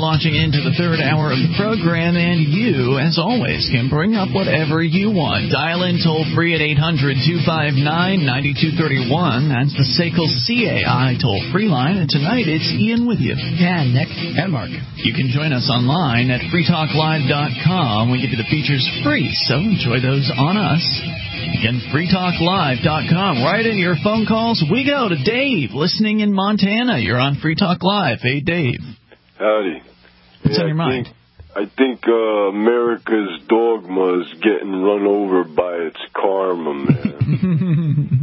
launching into the third hour of the program, and you, as always, can bring up whatever you want. Dial in toll-free at 800-259-9231. That's the SACL CAI toll-free line, and tonight it's Ian with you. Yeah, Nick. And Mark. You can join us online at freetalklive.com. We give you the features free, so enjoy those on us. Again, freetalklive.com. Right in your phone calls, we go to Dave, listening in Montana. You're on Free Talk Live. Hey, Dave. Howdy. What's on your mind? I think America's dogma is getting run over by its karma, man.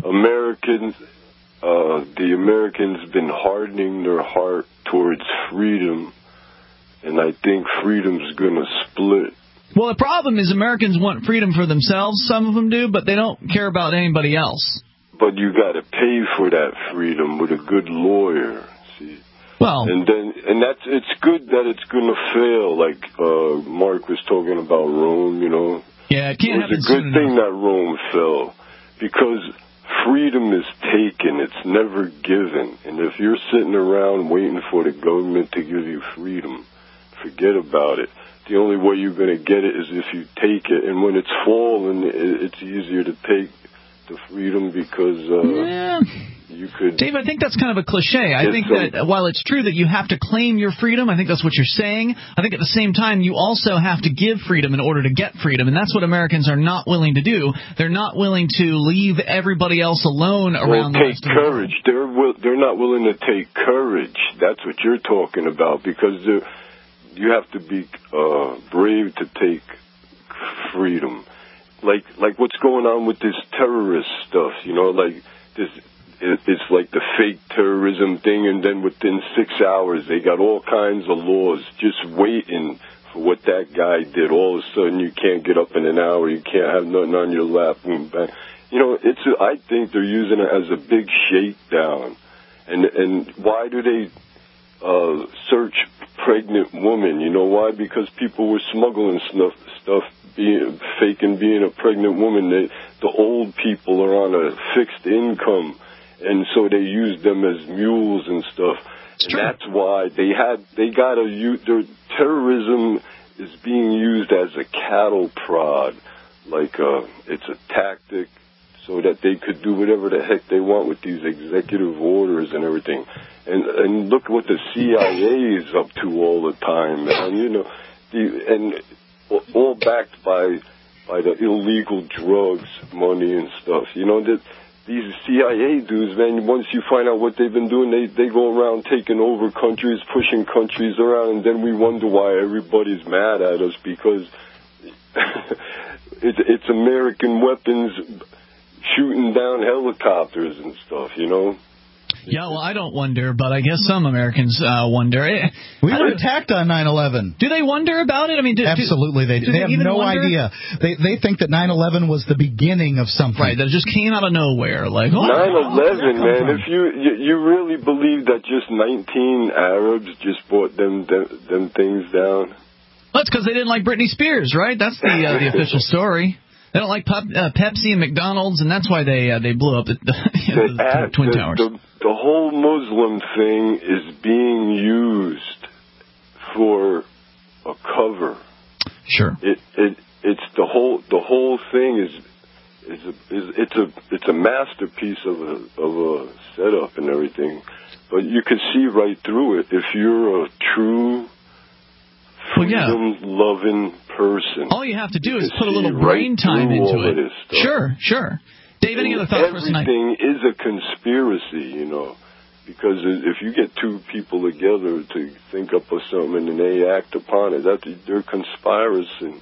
The Americans been hardening their heart towards freedom, and I think freedom's going to split. Well, the problem is Americans want freedom for themselves. Some of them do, but they don't care about anybody else. But you got to pay for that freedom with a good lawyer. See. Well, and it's good that it's going to fail. Like Mark was talking about Rome. You know. Yeah, it can't happen. It's a good thing that Rome fell, because freedom is taken. It's never given. And if you're sitting around waiting for the government to give you freedom, forget about it. The only way you're going to get it is if you take it. And when it's fallen, it's easier to take the freedom because you could... Dave, I think that's kind of a cliche. I think that while it's true that you have to claim your freedom, I think that's what you're saying, I think at the same time you also have to give freedom in order to get freedom. And that's what Americans are not willing to do. They're not willing to leave everybody else alone around the rest of the world. Take courage. They're not willing to take courage. That's what you're talking about, because you have to be brave to take freedom. Like what's going on with this terrorist stuff, you know, like this, it's like the fake terrorism thing, and then within 6 hours they got all kinds of laws just waiting for what that guy did. All of a sudden you can't get up in an hour, you can't have nothing on your lap. You know, I think they're using it as a big shakedown. And why do they search pregnant women? You know why? Because people were smuggling stuff, faking being a pregnant woman. The old people are on a fixed income, and so they use them as mules and stuff. And that's why their terrorism is being used as a cattle prod, like it's a tactic so that they could do whatever the heck they want with these executive orders and everything. And look what the CIA is up to all the time, man. You know, and all backed by the illegal drugs, money and stuff. You know, these CIA dudes, man, once you find out what they've been doing, they go around taking over countries, pushing countries around, and then we wonder why everybody's mad at us, because it's American weapons shooting down helicopters and stuff, you know? Yeah, well, I don't wonder, but I guess some Americans wonder. We were attacked on 9/11. Do they wonder about it? I mean, absolutely they do. They have no idea. They think that 9/11 was the beginning of something. Right, that it just came out of nowhere. Like 9/11, man. If you really believe that just 19 Arabs just brought them things down? That's because they didn't like Britney Spears, right? That's the official story. They don't like Pepsi and McDonald's, and that's why they blew up the Twin Towers. The whole Muslim thing is being used for a cover. Sure. It's the whole thing it's a masterpiece of a setup and everything, but you can see right through it if you're a true freedom-loving person. All you have to do is put a little brain time into it. Sure. Dave, any other thoughts for us tonight? Everything is a conspiracy, you know, because if you get two people together to think up of something and they act upon it, they're conspiring.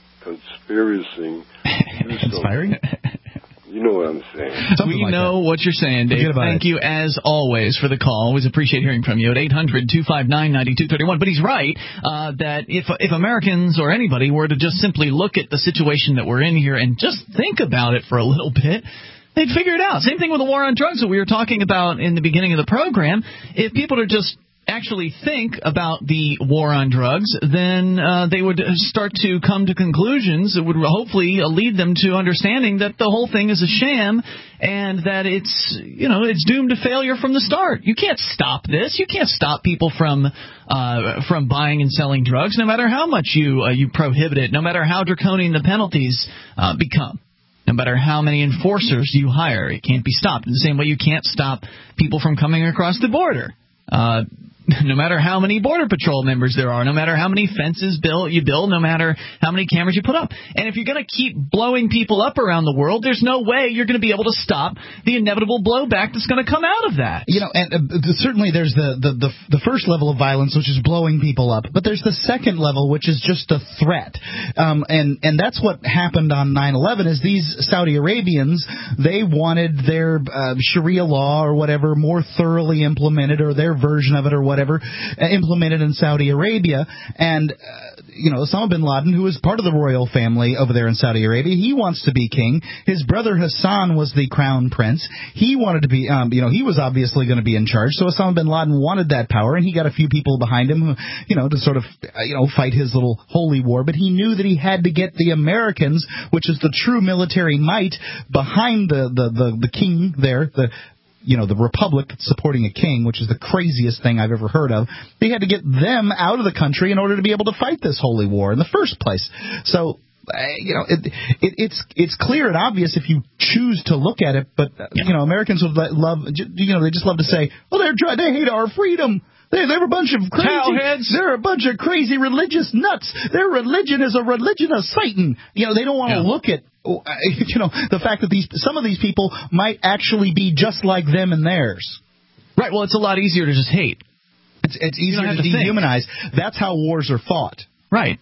Conspiring? You know what I'm saying. We know what you're saying, Dave. Thank you, as always, for the call. Always appreciate hearing from you at 800-259-9231. But he's right that if Americans or anybody were to just simply look at the situation that we're in here and just think about it for a little bit, they'd figure it out. Same thing with the war on drugs that we were talking about in the beginning of the program. If people are just actually think about the war on drugs, then they would start to come to conclusions that would hopefully lead them to understanding that the whole thing is a sham and that it's doomed to failure from the start. You can't stop this. You can't stop people from buying and selling drugs, no matter how much you prohibit it, no matter how draconian the penalties become. No matter how many enforcers you hire, it can't be stopped. In the same way you can't stop people from coming across the border. No matter how many Border Patrol members there are, no matter how many fences you build, no matter how many cameras you put up. And if you're going to keep blowing people up around the world, there's no way you're going to be able to stop the inevitable blowback that's going to come out of that. And certainly there's the first level of violence, which is blowing people up. But there's the second level, which is just a threat. And that's what happened on 9/11 is these Saudi Arabians, they wanted their Sharia law or whatever more thoroughly implemented, or their version of it or whatever, implemented in Saudi Arabia. And, Osama bin Laden, who is part of the royal family over there in Saudi Arabia, he wants to be king. His brother Hassan was the crown prince. He wanted to be, he was obviously going to be in charge. So Osama bin Laden wanted that power, and he got a few people behind him, to sort of, fight his little holy war. But he knew that he had to get the Americans, which is the true military might, behind the king there, the republic supporting a king, which is the craziest thing I've ever heard of. They had to get them out of the country in order to be able to fight this holy war in the first place. So, it's clear and obvious if you choose to look at it, but, Americans would they just love to say, well, they hate our freedom. They're a bunch of crazy cowheads. They're a bunch of crazy religious nuts. Their religion is a religion of Satan. They don't want to look at the fact that some of these people might actually be just like them and theirs. Right. Well, it's a lot easier to just hate. It's easier to dehumanize. That's how wars are fought. Right.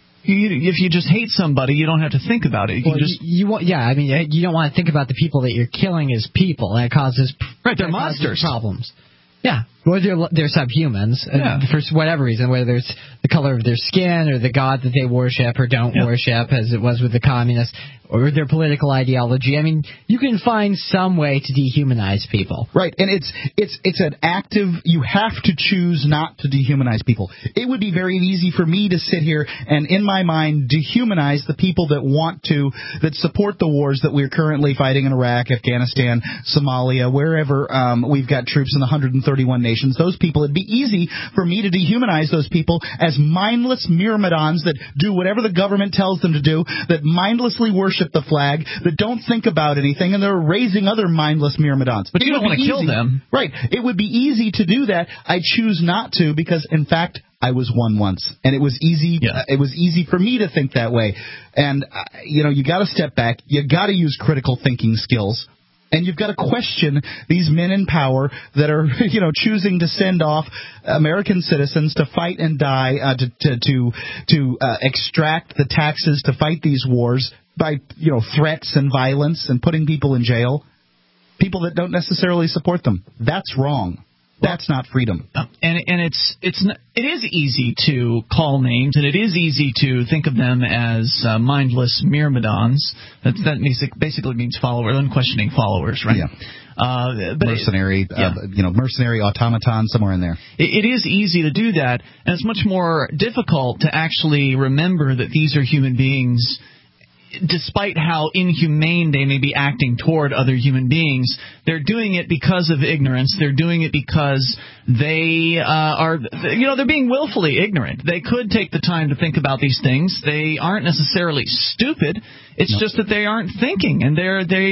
If you just hate somebody, you don't have to think about it. You don't want to think about the people that you're killing as people. That causes they're monsters. Problems. Yeah, or they're subhumans for whatever reason, whether it's the color of their skin or the god that they worship or don't worship, as it was with the communists, or their political ideology. I mean, you can find some way to dehumanize people. Right, and it's an active, you have to choose not to dehumanize people. It would be very easy for me to sit here and, in my mind, dehumanize the people that support the wars that we're currently fighting in Iraq, Afghanistan, Somalia, wherever we've got troops in the 131 nations. Those people, it'd be easy for me to dehumanize those people as mindless myrmidons that do whatever the government tells them to do, that mindlessly worship the flag, that don't think about anything, and they're raising other mindless myrmidons. But you don't want to kill them. Right. It would be easy to do that. I choose not to because, in fact, I was one once, and it was easy. Yeah. It was easy for me to think that way. And you got to step back. You got to use critical thinking skills. And you've got to question these men in power that are, choosing to send off American citizens to fight and die, to extract the taxes to fight these wars by, threats and violence and putting people in jail. People that don't necessarily support them. That's wrong. That's not freedom. And it is easy to call names, and it is easy to think of them as mindless myrmidons. That basically means unquestioning followers, right? Yeah. But mercenary, mercenary automaton, somewhere in there. It is easy to do that, and it's much more difficult to actually remember that these are human beings. Despite how inhumane they may be acting toward other human beings, they're doing it because of ignorance. They're doing it because they they're being willfully ignorant. They could take the time to think about these things. They aren't necessarily stupid. It's just that they aren't thinking, and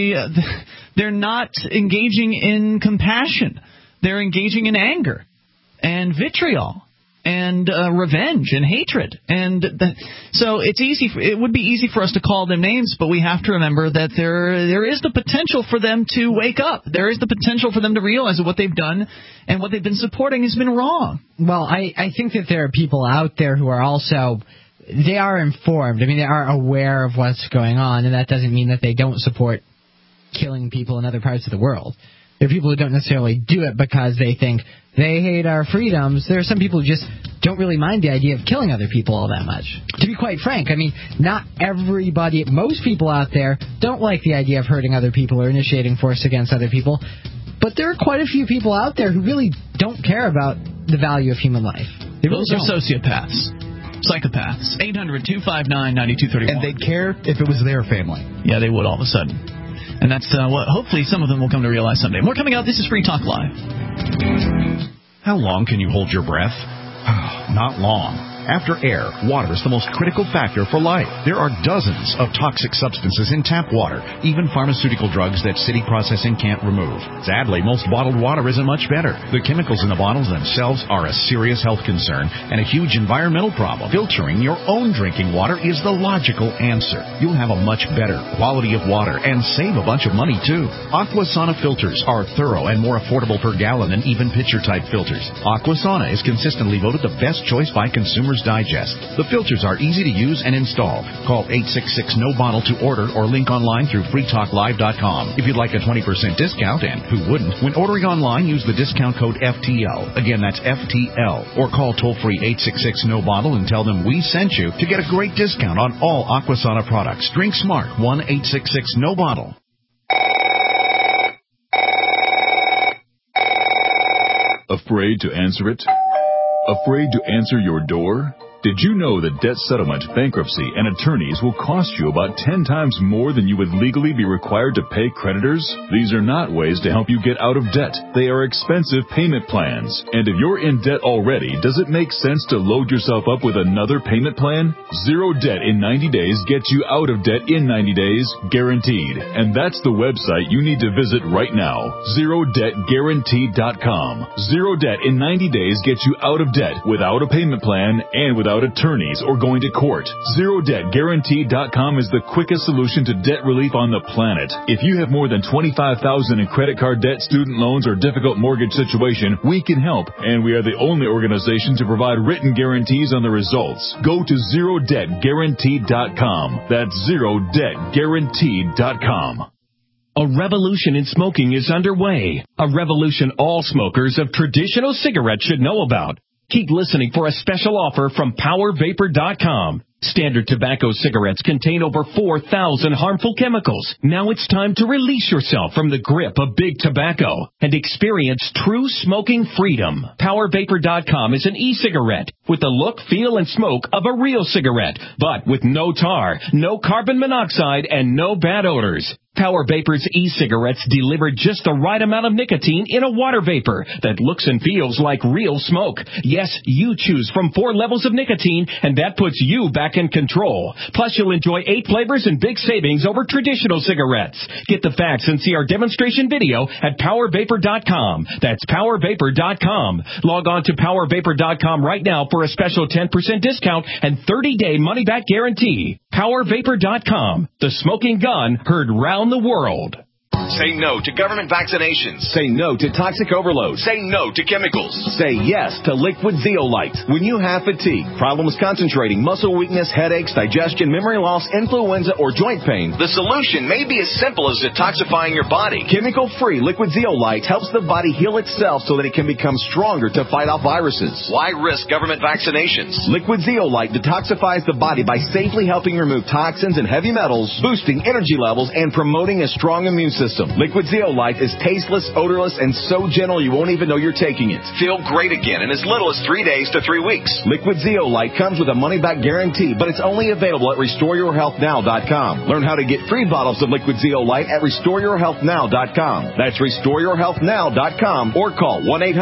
they're not engaging in compassion. They're engaging in anger and vitriol and revenge and hatred. And so it would be easy for us to call them names, but we have to remember that there is the potential for them to wake up. There is the potential for them to realize that what they've done and what they've been supporting has been wrong. Well, I think that there are people out there who are also, they are informed. I mean, they are aware of what's going on, and that doesn't mean that they don't support killing people in other parts of the world. There are people who don't necessarily do it because they think they hate our freedoms. There are some people who just don't really mind the idea of killing other people all that much. To be quite frank, I mean, not everybody, most people out there don't like the idea of hurting other people or initiating force against other people. But there are quite a few people out there who really don't care about the value of human life. Those are sociopaths. Psychopaths. 800-259-9231. And they'd care if it was their family. Yeah, they would all of a sudden. And that's what hopefully some of them will come to realize someday. More coming out. This is Free Talk Live. How long can you hold your breath? Not long. After air, water is the most critical factor for life. There are dozens of toxic substances in tap water, even pharmaceutical drugs that city processing can't remove. Sadly, most bottled water isn't much better. The chemicals in the bottles themselves are a serious health concern and a huge environmental problem. Filtering your own drinking water is the logical answer. You'll have a much better quality of water and save a bunch of money, too. Aquasana filters are thorough and more affordable per gallon than even pitcher-type filters. Aquasana is consistently voted the best choice by Consumers Digest. The filters are easy to use and install. Call 866-NO-BOTTLE to order or link online through freetalklive.com. If you'd like a 20% discount, and who wouldn't, when ordering online, use the discount code FTL. Again, that's FTL. Or call toll-free 866-NO-BOTTLE and tell them we sent you to get a great discount on all Aquasana products. Drink smart. 1-866-NO-BOTTLE. Afraid to answer it? Afraid to answer your door? Did you know that debt settlement, bankruptcy, and attorneys will cost you about 10 times more than you would legally be required to pay creditors? These are not ways to help you get out of debt. They are expensive payment plans. And if you're in debt already, does it make sense to load yourself up with another payment plan? Zero Debt in 90 Days gets you out of debt in 90 days, guaranteed. And that's the website you need to visit right now, ZeroDebtGuaranteed.com. Zero Debt in 90 Days gets you out of debt without a payment plan and without attorneys or going to court. ZeroDebtGuaranteed.com is the quickest solution to debt relief on the planet. If you have more than $25,000 in credit card debt, student loans, or difficult mortgage situation, we can help, and we are the only organization to provide written guarantees on the results. Go to ZeroDebtGuaranteed.com. That's ZeroDebtGuaranteed.com. A revolution in smoking is underway. A revolution all smokers of traditional cigarettes should know about. Keep listening for a special offer from PowerVapor.com. Standard tobacco cigarettes contain over 4,000 harmful chemicals. Now it's time to release yourself from the grip of big tobacco and experience true smoking freedom. PowerVapor.com is an e-cigarette with the look, feel, and smoke of a real cigarette, but with no tar, no carbon monoxide, and no bad odors. Power Vapor's e-cigarettes deliver just the right amount of nicotine in a water vapor that looks and feels like real smoke. Yes, you choose from 4 levels of nicotine, and that puts you back in control. Plus, you'll enjoy 8 flavors and big savings over traditional cigarettes. Get the facts and see our demonstration video at PowerVapor.com. That's PowerVapor.com. Log on to PowerVapor.com right now for a special 10% discount and 30-day money-back guarantee. PowerVapor.com. The smoking gun heard round the world. Say no to government vaccinations. Say no to toxic overload. Say no to chemicals. Say yes to Liquid Zeolite. When you have fatigue, problems concentrating, muscle weakness, headaches, digestion, memory loss, influenza, or joint pain, the solution may be as simple as detoxifying your body. Chemical-free Liquid Zeolite helps the body heal itself so that it can become stronger to fight off viruses. Why risk government vaccinations? Liquid Zeolite detoxifies the body by safely helping remove toxins and heavy metals, boosting energy levels, and promoting a strong immune system. Liquid Zeolite is tasteless, odorless, and so gentle you won't even know you're taking it. Feel great again in as little as 3 days to 3 weeks. Liquid Zeolite comes with a money-back guarantee, but it's only available at RestoreYourHealthNow.com. Learn how to get free bottles of Liquid Zeolite at RestoreYourHealthNow.com. That's RestoreYourHealthNow.com or call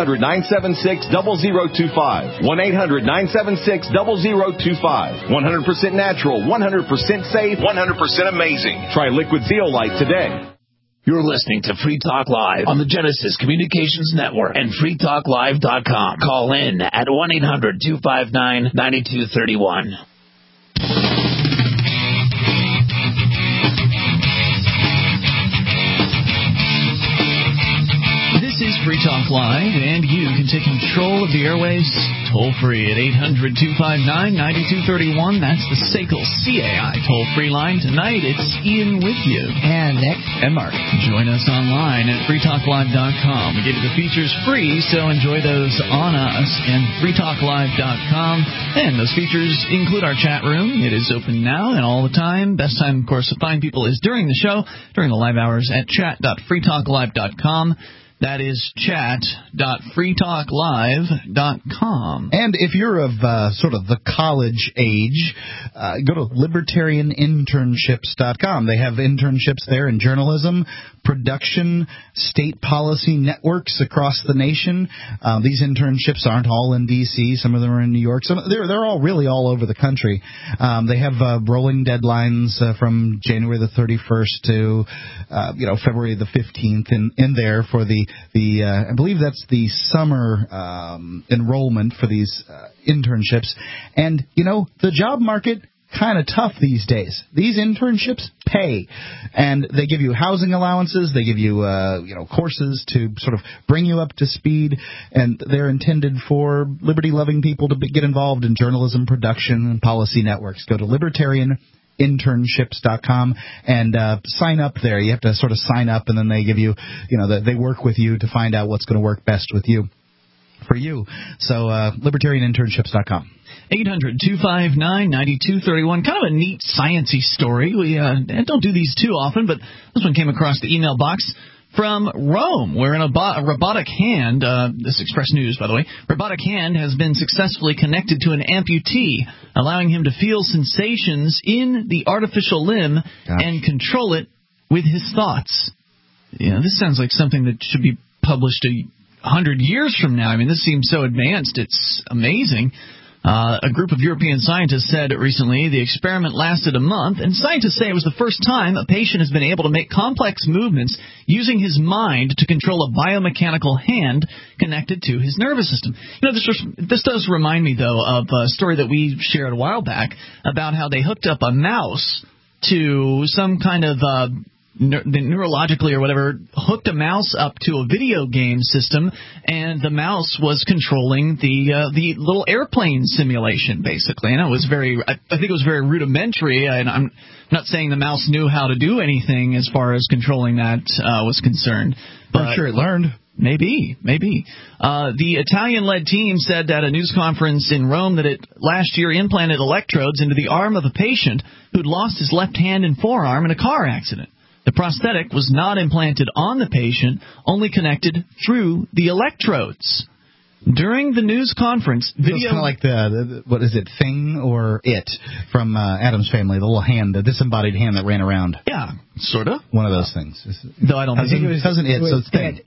1-800-976-0025. 1-800-976-0025. 100% natural, 100% safe, 100% amazing. Try Liquid Zeolite today. You're listening to Free Talk Live on the Genesis Communications Network and freetalklive.com. Call in at 1-800-259-9231. This is Free Talk Live, and you can take control of the airways toll-free at 800-259-9231. That's the SACL CAI toll-free line. Tonight, it's Ian with you. And Nick. And Mark. Join us online at freetalklive.com. We give you the features free, so enjoy those on us and freetalklive.com. And those features include our chat room. It is open now and all the time. Best time, of course, to find people is during the show, during the live hours at chat.freetalklive.com. That is chat.freetalklive.com. And if you're of sort of the college age, go to libertarianinternships.com. They have internships there in journalism, production, state policy networks across the nation. These internships aren't all in D.C. Some of them are in New York. They're all really all over the country. They have rolling deadlines from January the 31st to February the 15th in there for the I believe that's the summer enrollment for these internships. And, the job market kind of tough these days. These internships pay, and they give you housing allowances. They give you, courses to sort of bring you up to speed, and they're intended for liberty-loving people to get involved in journalism, production, and policy networks. Go to libertarianinternships.com and sign up there. You have to sort of sign up, and then they give you, they work with you to find out what's going to work best with you. For you. So, libertarianinternships.com. 800-259-9231. Kind of a neat sciencey story. We don't do these too often, but this one came across the email box from Rome, where a robotic hand, this Express News, by the way, robotic hand has been successfully connected to an amputee, allowing him to feel sensations in the artificial limb and control it with his thoughts. This sounds like something that should be published 100 years from now. I mean, this seems so advanced. It's amazing. A group of European scientists said recently the experiment lasted a month, and scientists say it was the first time a patient has been able to make complex movements using his mind to control a biomechanical hand connected to his nervous system. This does remind me, though, of a story that we shared a while back about how they hooked up a mouse to some kind of neurologically or whatever, hooked a mouse up to a video game system, and the mouse was controlling the little airplane simulation, basically. And I think it was very rudimentary, and I'm not saying the mouse knew how to do anything as far as controlling that was concerned. But I'm sure it learned. Maybe. The Italian-led team said at a news conference in Rome that it last year implanted electrodes into the arm of a patient who'd lost his left hand and forearm in a car accident. The prosthetic was not implanted on the patient, only connected through the electrodes. During the news conference, video... It's kind of like the what is it, Thing or It from Addams Family, the little hand, the disembodied hand that ran around. Yeah, sort of. One of those things. Though I don't think it was... Cousin It, so it's Thing.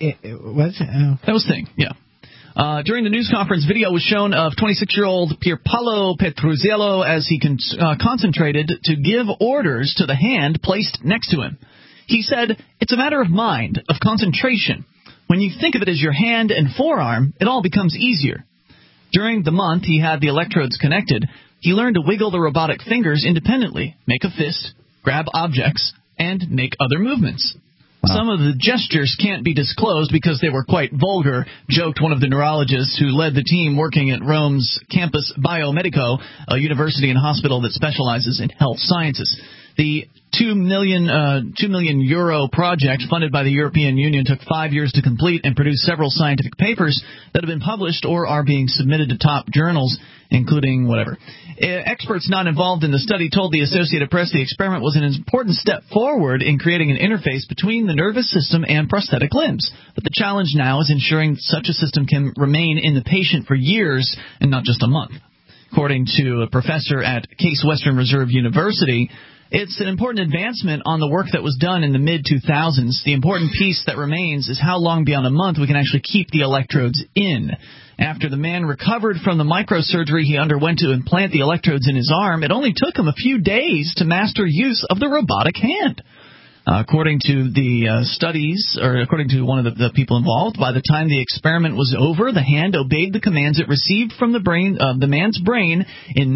That was Thing, yeah. During the news conference, video was shown of 26-year-old Pierpaolo Petruzzello as he concentrated to give orders to the hand placed next to him. He said, "It's a matter of mind, of concentration. When you think of it as your hand and forearm, it all becomes easier." During the month he had the electrodes connected, he learned to wiggle the robotic fingers independently, make a fist, grab objects, and make other movements. Wow. Some of the gestures can't be disclosed because they were quite vulgar, joked one of the neurologists who led the team working at Rome's Campus Biomedico, a university and hospital that specializes in health sciences. The €2 million euro project funded by the European Union took 5 years to complete and produce several scientific papers that have been published or are being submitted to top journals, including whatever. Experts not involved in the study told the Associated Press the experiment was an important step forward in creating an interface between the nervous system and prosthetic limbs. But the challenge now is ensuring such a system can remain in the patient for years and not just a month. According to a professor at Case Western Reserve University, it's an important advancement on the work that was done in the mid-2000s. The important piece that remains is how long beyond a month we can actually keep the electrodes in. After the man recovered from the microsurgery he underwent to implant the electrodes in his arm, it only took him a few days to master use of the robotic hand. According to the studies, or according to one of the people involved, by the time the experiment was over, the hand obeyed the commands it received from the man's brain in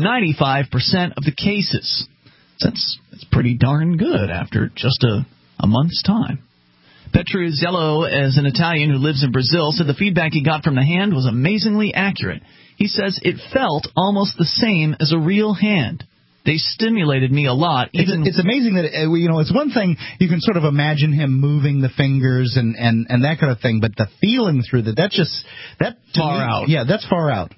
95% of the cases. That's pretty darn good after just a month's time. Petruzzello, as an Italian who lives in Brazil, said the feedback he got from the hand was amazingly accurate. He says it felt almost the same as a real hand. They stimulated me a lot. It's amazing that, it's one thing you can sort of imagine him moving the fingers and that kind of thing, but the feeling through that's far out. Yeah, that's far out.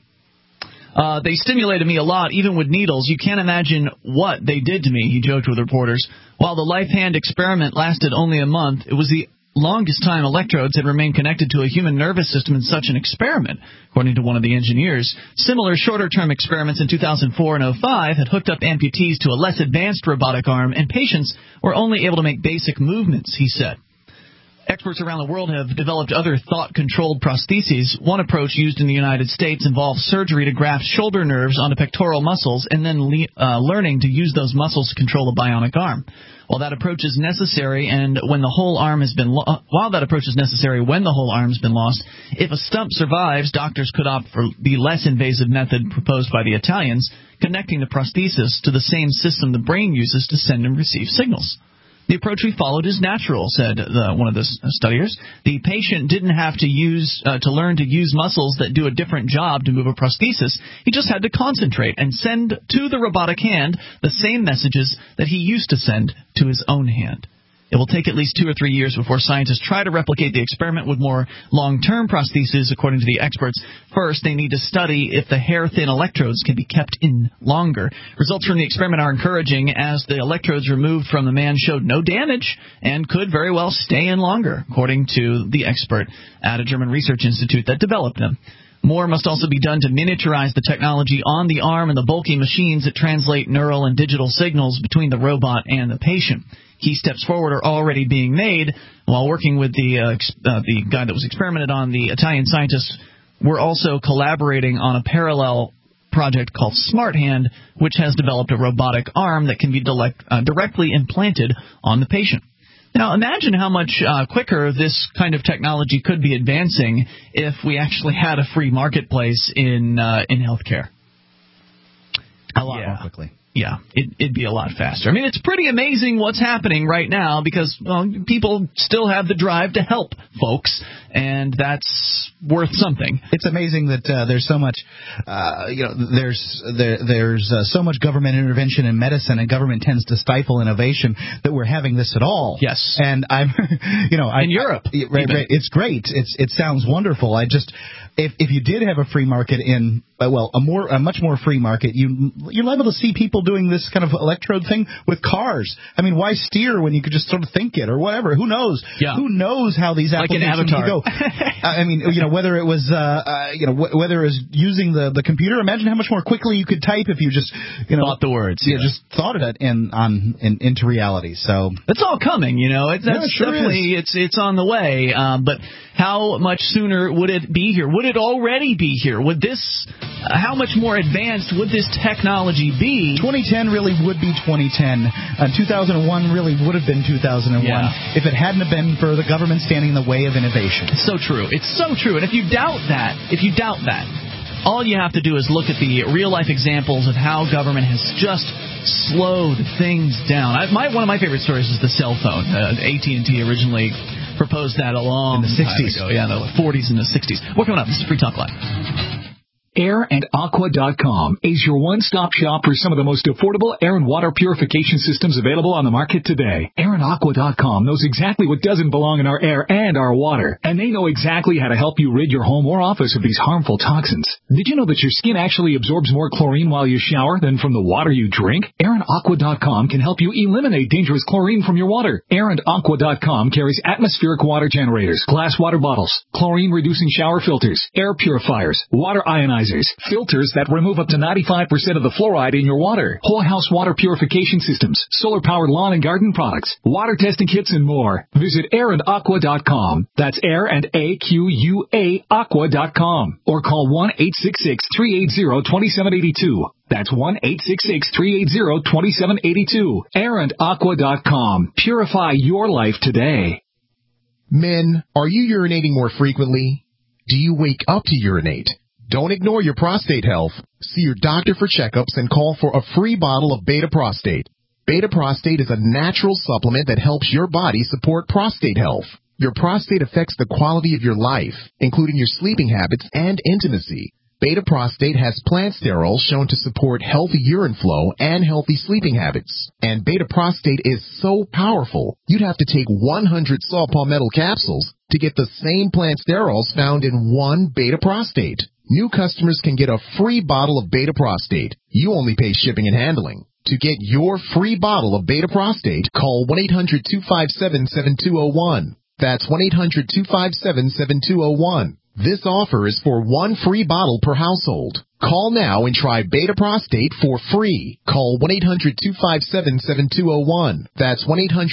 They stimulated me a lot, even with needles. You can't imagine what they did to me, he joked with reporters. While the life hand experiment lasted only a month, it was the longest time electrodes had remained connected to a human nervous system in such an experiment, according to one of the engineers. Similar shorter-term experiments in 2004 and 2005 had hooked up amputees to a less advanced robotic arm, and patients were only able to make basic movements, he said. Experts around the world have developed other thought-controlled prostheses. One approach used in the United States involves surgery to graft shoulder nerves onto pectoral muscles and then learning to use those muscles to control a bionic arm. While that approach is necessary when the whole arm has been lost, if a stump survives, doctors could opt for the less invasive method proposed by the Italians, connecting the prosthesis to the same system the brain uses to send and receive signals. The approach we followed is natural, said one of the studiers. The patient didn't have to learn to use muscles that do a different job to move a prosthesis. He just had to concentrate and send to the robotic hand the same messages that he used to send to his own hand. It will take at least 2 or 3 years before scientists try to replicate the experiment with more long-term prostheses, according to the experts. First, they need to study if the hair-thin electrodes can be kept in longer. Results from the experiment are encouraging, as the electrodes removed from the man showed no damage and could very well stay in longer, according to the expert at a German research institute that developed them. More must also be done to miniaturize the technology on the arm and the bulky machines that translate neural and digital signals between the robot and the patient. Key steps forward are already being made. While working with the guy that was experimented on, the Italian scientists were also collaborating on a parallel project called Smart Hand, which has developed a robotic arm that can be directly implanted on the patient. Now, imagine how much quicker this kind of technology could be advancing if we actually had a free marketplace in healthcare. A lot more quickly. Yeah, it'd be a lot faster. I mean, it's pretty amazing what's happening right now because, well, people still have the drive to help folks, and that's worth something. It's amazing that there's so much, there's so much government intervention in medicine, and government tends to stifle innovation, that we're having this at all. Yes. And I'm, in Europe. Right, it's great. It sounds wonderful. If you did have a free market a much more free market, you're liable to see people doing this kind of electrode thing with cars. I mean, why steer when you could just sort of think it or whatever? Who knows? Yeah. Who knows how these applications like an go? I mean, whether it was whether it was using the computer. Imagine how much more quickly you could type if you just thought the words. Yeah, just thought of it into reality. So it's all coming. Definitely it's on the way. But how much sooner would it be here? Would it already be here? Would this? How much more advanced would this technology be? 2010 really would be 2010. 2001 really would have been 2001 if it hadn't have been for the government standing in the way of innovation. It's so true. It's so true. And if you doubt that, all you have to do is look at the real-life examples of how government has just slowed things down. One of my favorite stories is the cell phone. AT&T originally proposed that a long in the 60s time ago. Yeah, the 40s and the 60s. What's coming up? This is Free Talk Live. AirandAqua.com is your one-stop shop for some of the most affordable air and water purification systems available on the market today. AirandAqua.com knows exactly what doesn't belong in our air and our water, and they know exactly how to help you rid your home or office of these harmful toxins. Did you know that your skin actually absorbs more chlorine while you shower than from the water you drink? AirandAqua.com can help you eliminate dangerous chlorine from your water. AirandAqua.com carries atmospheric water generators, glass water bottles, chlorine-reducing shower filters, air purifiers, water ionizers, filters that remove up to 95% of the fluoride in your water, whole house water purification systems, solar-powered lawn and garden products, water testing kits, and more. Visit AirandAqua.com. That's Air and AQUA Aqua.com. Or call 1-866-380-2782. That's 1-866-380-2782. AirandAqua.com. Purify your life today. Men, are you urinating more frequently? Do you wake up to urinate? Don't ignore your prostate health. See your doctor for checkups and call for a free bottle of Beta Prostate. Beta Prostate is a natural supplement that helps your body support prostate health. Your prostate affects the quality of your life, including your sleeping habits and intimacy. Beta Prostate has plant sterols shown to support healthy urine flow and healthy sleeping habits. And Beta Prostate is so powerful, you'd have to take 100 saw palmetto capsules to get the same plant sterols found in one Beta Prostate. New customers can get a free bottle of Beta Prostate. You only pay shipping and handling. To get your free bottle of Beta Prostate, call 1-800-257-7201. That's 1-800-257-7201. This offer is for one free bottle per household. Call now and try Beta Prostate for free. Call 1-800-257-7201. That's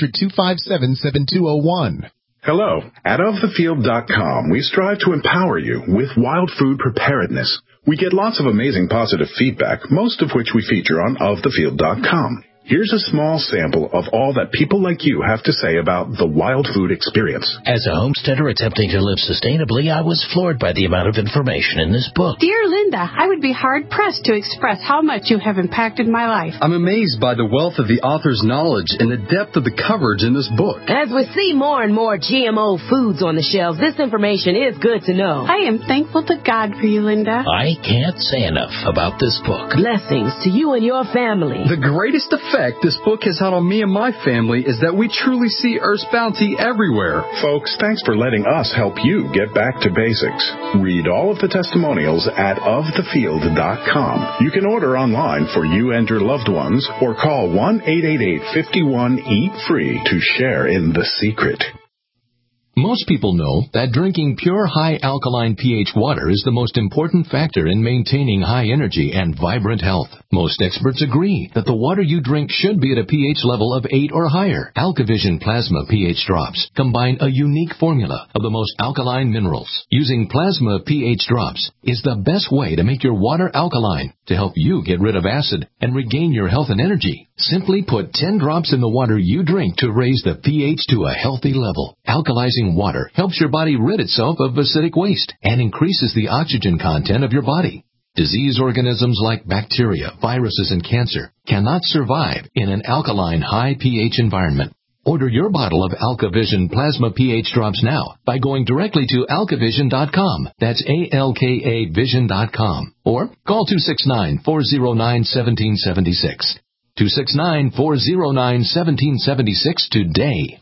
1-800-257-7201. Hello. At OfTheField.com, we strive to empower you with wild food preparedness. We get lots of amazing positive feedback, most of which we feature on OfTheField.com. Here's a small sample of all that people like you have to say about the wild food experience. As a homesteader attempting to live sustainably, I was floored by the amount of information in this book. Dear Linda, I would be hard-pressed to express how much you have impacted my life. I'm amazed by the wealth of the author's knowledge and the depth of the coverage in this book. As we see more and more GMO foods on the shelves, this information is good to know. I am thankful to God for you, Linda. I can't say enough about this book. Blessings to you and your family. The greatest effect this book has had on me and my family is that we truly see Earth's bounty everywhere. Folks, thanks for letting us help you get back to basics. Read all of the testimonials at ofthefield.com. You can order online for you and your loved ones or call 1-888-51-EAT-FREE to share in the secret. Most people know that drinking pure high alkaline pH water is the most important factor in maintaining high energy and vibrant health. Most experts agree that the water you drink should be at a pH level of 8 or higher. AlkaVision Plasma pH drops combine a unique formula of the most alkaline minerals. Using Plasma pH drops is the best way to make your water alkaline to help you get rid of acid and regain your health and energy. Simply put 10 drops in the water you drink to raise the pH to a healthy level. Alkalizing water helps your body rid itself of acidic waste and increases the oxygen content of your body. Disease organisms like bacteria, viruses, and cancer cannot survive in an alkaline high pH environment. Order your bottle of AlkaVision Plasma pH drops now by going directly to alkavision.com. That's ALKAvision.com. Or call 269-409-1776. 269-409-1776 today.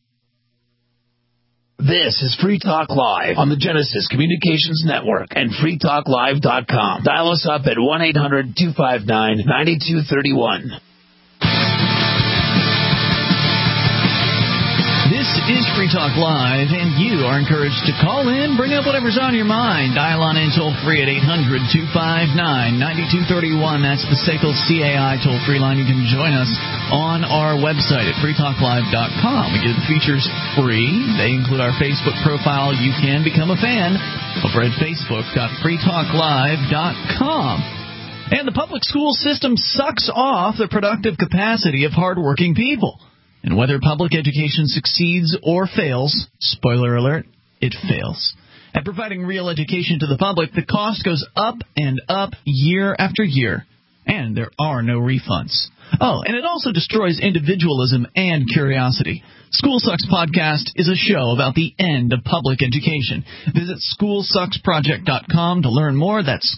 This is Free Talk Live on the Genesis Communications Network and freetalklive.com. Dial us up at 1-800-259-9231. This is Free Talk Live, and you are encouraged to call in, bring up whatever's on your mind. Dial on in toll-free at 800-259-9231. That's the SACL CAI toll-free line. You can join us on our website at freetalklive.com. We give the features free. They include our Facebook profile. You can become a fan over at facebook.freetalklive.com. And the public school system sucks off the productive capacity of hardworking people. And whether public education succeeds or fails, spoiler alert, it fails. At providing real education to the public, the cost goes up and up year after year, and there are no refunds. Oh, and it also destroys individualism and curiosity. School Sucks Podcast is a show about the end of public education. Visit SchoolSucksProject.com to learn more. That's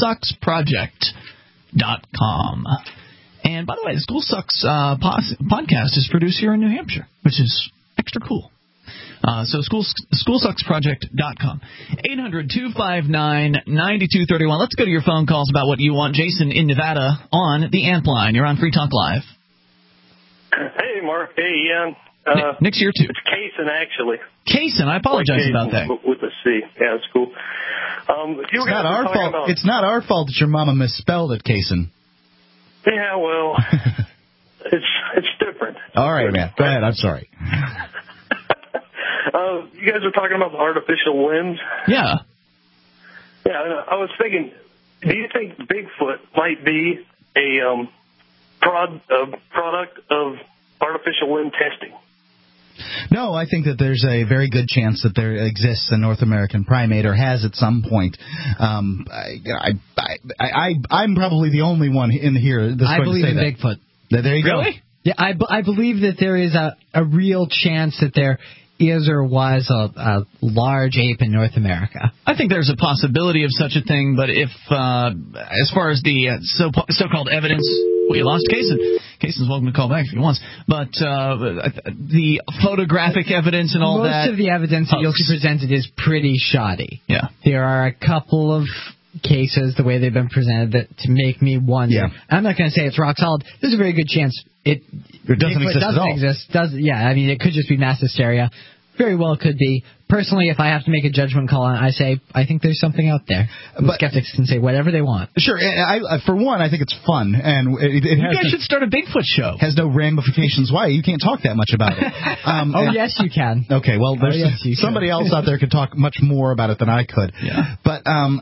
SchoolSucksProject.com. And, by the way, the School Sucks podcast is produced here in New Hampshire, which is extra cool. So SchoolSucksProject.com. 800-259-9231. Let's go to your phone calls about what you want. Jason in Nevada on the AMP line. You're on Free Talk Live. Hey, Mark. Hey, Ian. Nick's here, too. It's Kaysen, actually. Kaysen, I apologize about that. With a C. Yeah, it's cool. It's not our fault. It's not our fault that your mama misspelled it, Kaysen. Yeah, well, it's different. All right, man. Go ahead. I'm sorry. You guys were talking about the artificial limbs. Yeah. Yeah, I was thinking, do you think Bigfoot might be a product of artificial limb testing? No, I think that there's a very good chance that there exists a North American primate, or has at some point. I'm probably the only one in here that's I going believe to say in that. Bigfoot. There you go. Yeah, I believe that there is a real chance that there is or was a large ape in North America. I think there's a possibility of such a thing, but if, as far as the so-called evidence, we lost Kaysen. Kaysen's welcome to call back if he wants. But the photographic evidence and all that. Most of the evidence that you'll see presented is pretty shoddy. Yeah. There are a couple of cases, the way they've been presented, that to make me wonder. Yeah. I'm not going to say it's rock solid. There's a very good chance it doesn't exist at all. Yeah, I mean, it could just be mass hysteria. Very well could be. Personally, if I have to make a judgment call on it, I say, I think there's something out there. But skeptics can say whatever they want. Sure. For one, I think it's fun. And you guys should start a Bigfoot show. Has no ramifications. Why? You can't talk that much about it. Yes, you can. Okay, well, there's somebody else out there could talk much more about it than I could. Yeah. But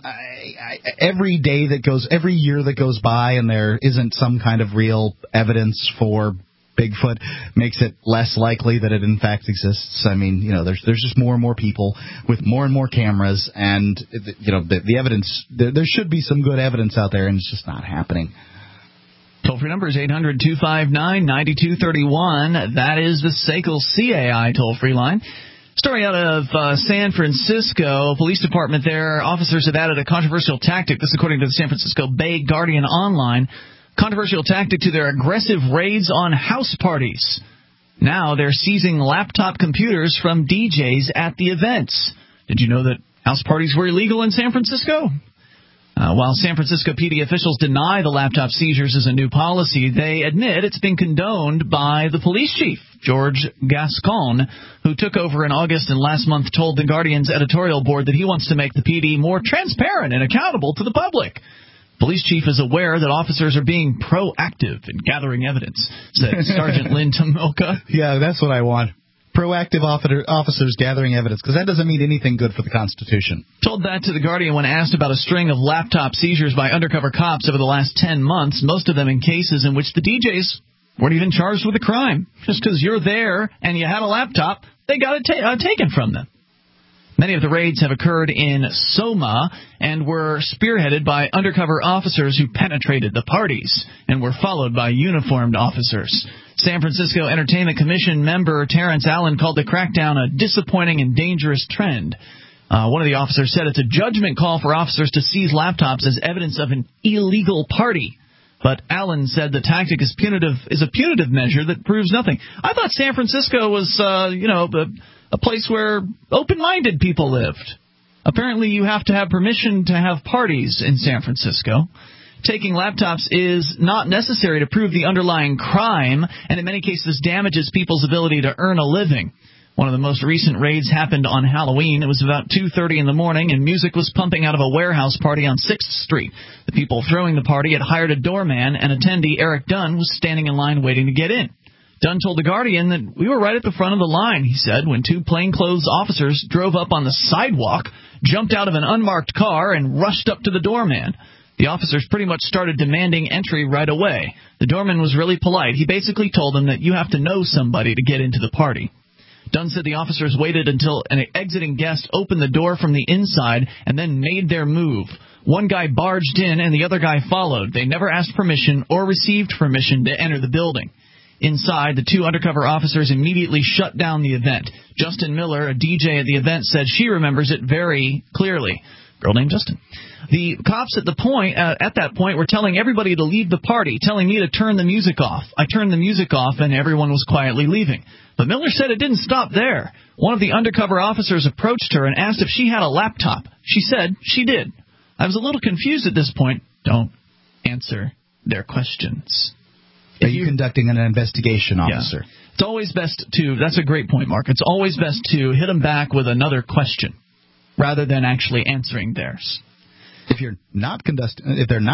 every year that goes by and there isn't some kind of real evidence for Bigfoot makes it less likely that it in fact exists. I mean, there's just more and more people with more and more cameras, and the evidence. There should be some good evidence out there, and it's just not happening. Toll-free number is 800-259-9231. That is the SACL CAI toll-free line. Story out of San Francisco. Police department there. Officers have added a controversial tactic. This according to the San Francisco Bay Guardian Online. Controversial tactic to their aggressive raids on house parties. Now they're seizing laptop computers from DJs at the events. Did you know that house parties were illegal in San Francisco? While San Francisco PD officials deny the laptop seizures is a new policy, they admit it's been condoned by the police chief, George Gascon, who took over in August and last month told the Guardian's editorial board that he wants to make the PD more transparent and accountable to the public. Police chief is aware that officers are being proactive in gathering evidence, said Sergeant Lynn Tomilka. Yeah, that's what I want. Proactive officers gathering evidence, because that doesn't mean anything good for the Constitution. Told that to the Guardian when asked about a string of laptop seizures by undercover cops over the last 10 months, most of them in cases in which the DJs weren't even charged with a crime. Just because you're there and you had a laptop, they got it taken from them. Many of the raids have occurred in Soma and were spearheaded by undercover officers who penetrated the parties and were followed by uniformed officers. San Francisco Entertainment Commission member Terrence Allen called the crackdown a disappointing and dangerous trend. One of the officers said it's a judgment call for officers to seize laptops as evidence of an illegal party. But Allen said the tactic is a punitive measure that proves nothing. I thought San Francisco was, a place where open-minded people lived. Apparently you have to have permission to have parties in San Francisco. Taking laptops is not necessary to prove the underlying crime, and in many cases damages people's ability to earn a living. One of the most recent raids happened on Halloween. It was about 2:30 in the morning, and music was pumping out of a warehouse party on 6th Street. The people throwing the party had hired a doorman, and attendee Eric Dunn was standing in line waiting to get in. Dunn told the Guardian that we were right at the front of the line, he said, when two plainclothes officers drove up on the sidewalk, jumped out of an unmarked car, and rushed up to the doorman. The officers pretty much started demanding entry right away. The doorman was really polite. He basically told them that you have to know somebody to get into the party. Dunn said the officers waited until an exiting guest opened the door from the inside and then made their move. One guy barged in and the other guy followed. They never asked permission or received permission to enter the building. Inside, the two undercover officers immediately shut down the event. Justin Miller, a DJ at the event, said she remembers it very clearly. Girl named Justin. The cops at that point were telling everybody to leave the party, telling me to turn the music off. I turned the music off and everyone was quietly leaving. But Miller said it didn't stop there. One of the undercover officers approached her and asked if she had a laptop. She said she did. I was a little confused at this point. Don't answer their questions. Are you conducting an investigation, officer? Yeah. It's always best to, that's a great point, Mark. It's always best to hit them back with another question rather than actually answering theirs. If they're not conducting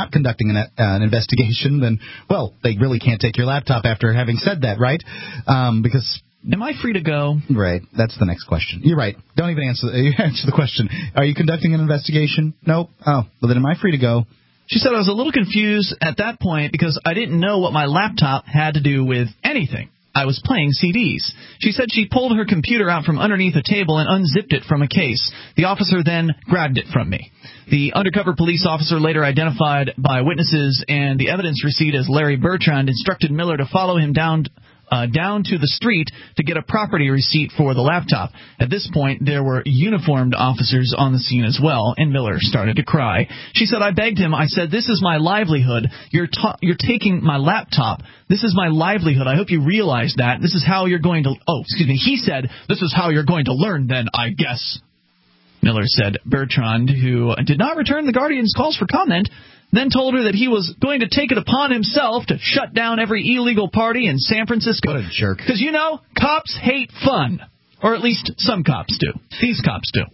an investigation, then, well, they really can't take your laptop after having said that, right? Because... Am I free to go? Right. That's the next question. You're right. Don't even answer the question. Are you conducting an investigation? Nope. Oh, well, then am I free to go? She said, I was a little confused at that point because I didn't know what my laptop had to do with anything. I was playing CDs. She said she pulled her computer out from underneath a table and unzipped it from a case. The officer then grabbed it from me. The undercover police officer, later identified by witnesses and the evidence receipt as Larry Bertrand, instructed Miller to follow him down to the street to get a property receipt for the laptop. At this point, there were uniformed officers on the scene as well, and Miller started to cry. She said, I begged him. I said, this is my livelihood. You're taking my laptop. This is my livelihood. I hope you realize that. This is how you're going to... Oh, excuse me. He said, this is how you're going to learn then, I guess. Miller said Bertrand, who did not return the Guardian's calls for comment, then told her that he was going to take it upon himself to shut down every illegal party in San Francisco. What a jerk. Because, cops hate fun. Or at least some cops do. These cops do.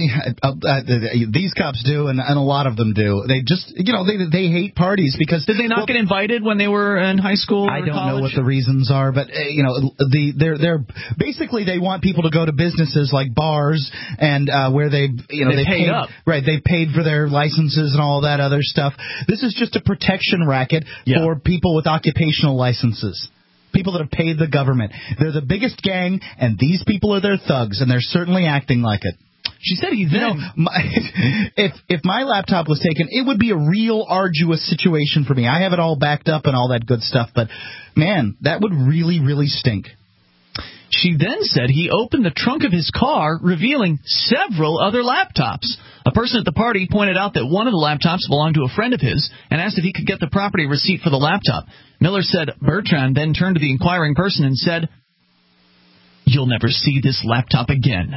These cops do, and a lot of them do. They just, they hate parties because... Did they not get invited when they were in high school or I don't college? know what the reasons are, but, they're basically they want people to go to businesses like bars and where they paid up. Right, they paid for their licenses and all that other stuff. This is just a protection racket for people with occupational licenses. People that have paid the government. They're the biggest gang, and these people are their thugs, and they're certainly acting like it. She said he then... if my laptop was taken, it would be a real arduous situation for me. I have it all backed up and all that good stuff, but, man, that would really, really stink. She then said he opened the trunk of his car, revealing several other laptops. A person at the party pointed out that one of the laptops belonged to a friend of his and asked if he could get the property receipt for the laptop. Miller said Bertrand then turned to the inquiring person and said, "You'll never see this laptop again."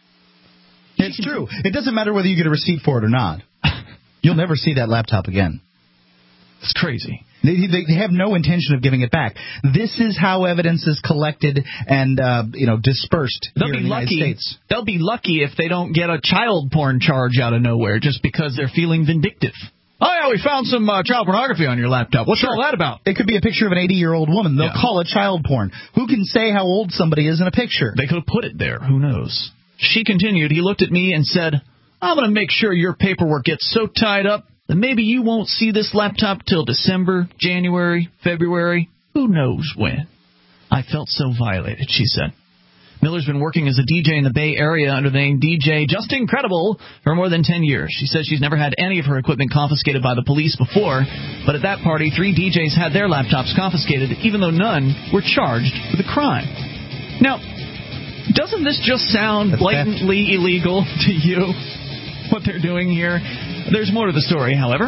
It's true. It doesn't matter whether you get a receipt for it or not. You'll never see that laptop again. It's crazy. They have no intention of giving it back. This is how evidence is collected and dispersed here in the United States. They'll be lucky if they don't get a child porn charge out of nowhere just because they're feeling vindictive. Oh, yeah, we found some child pornography on your laptop. What's all that about? It could be a picture of an 80-year-old woman. They'll call it child porn. Who can say how old somebody is in a picture? They could have put it there. Who knows? She continued. He looked at me and said, "I'm going to make sure your paperwork gets so tied up that maybe you won't see this laptop till December, January, February, who knows when." I felt so violated, she said. Miller's been working as a DJ in the Bay Area under the name DJ Just Incredible for more than 10 years. She says she's never had any of her equipment confiscated by the police before, but at that party, 3 DJs had their laptops confiscated, even though none were charged with a crime. Now, doesn't this just sound blatantly illegal to you, what they're doing here? There's more to the story, however.